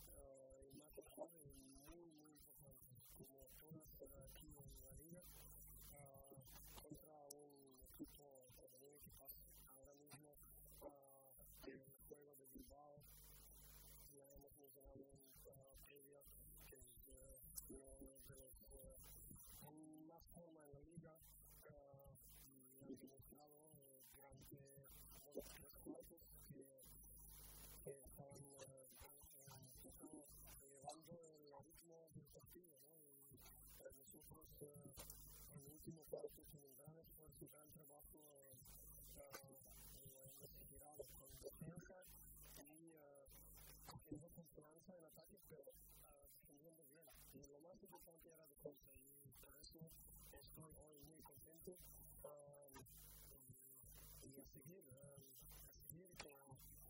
y más tarde muy importante, como todas aquí en la liga, contra un equipo femenino que pasa ahora mismo el juego de Bilbao. Ya hemos mencionado en previa que es uno de los con más forma en la liga y ha demostrado durante los 3 cuartos que estaban llevando el ritmo del partido, ¿no? Y nosotros en el último cuarto con un gran esfuerzo, un gran trabajo hemos girado con defensa y cogiendo confianza en ataque, pero defendiendo bien. Y lo más importante era defensa y por eso estoy hoy muy contento y a seguir que